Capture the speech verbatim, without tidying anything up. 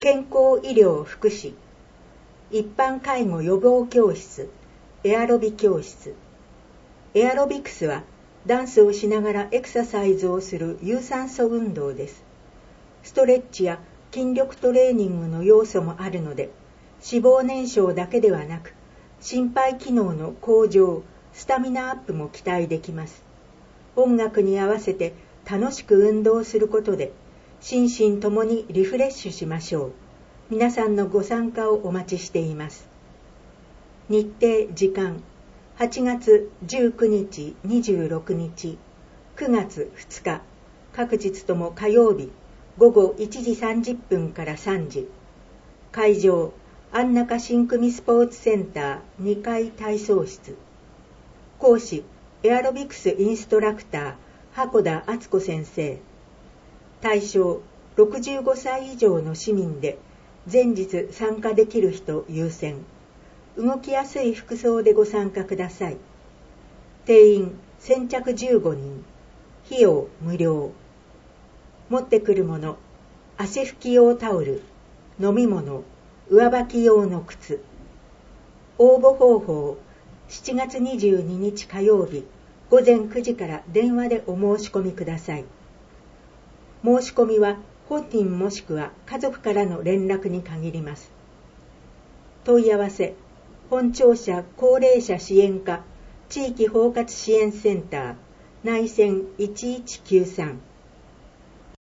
健康医療福祉、一般介護予防教室、エアロビ教室。エアロビクスはダンスをしながらエクササイズをする有酸素運動です。ストレッチや筋力トレーニングの要素もあるので、脂肪燃焼だけではなく、心肺機能の向上、スタミナアップも期待できます。音楽に合わせて楽しく運動することで、心身ともにリフレッシュしましょう。皆さんのご参加をお待ちしています。日程時間、はちがつじゅうくにち、にじゅうろくにち、くがつふつか、各日とも火曜日、ごごいちじさんじゅっぷんからさんじ。会場、安中新組スポーツセンターにかい体操室。講師、エアロビクスインストラクター、箱田敦子先生。対象、ろくじゅうごさい以上の市民で、前日参加できる人優先。動きやすい服装でご参加ください。定員先着じゅうごにん。費用無料。持ってくるもの、汗拭き用タオル、飲み物、上履き用の靴。応募方法、しちがつにじゅうににち火曜日、ごぜんくじから電話でお申し込みください。申し込みは本人もしくは家族からの連絡に限ります。問い合わせ、本庁舎高齢者支援課地域包括支援センター内線いちいちきゅうさん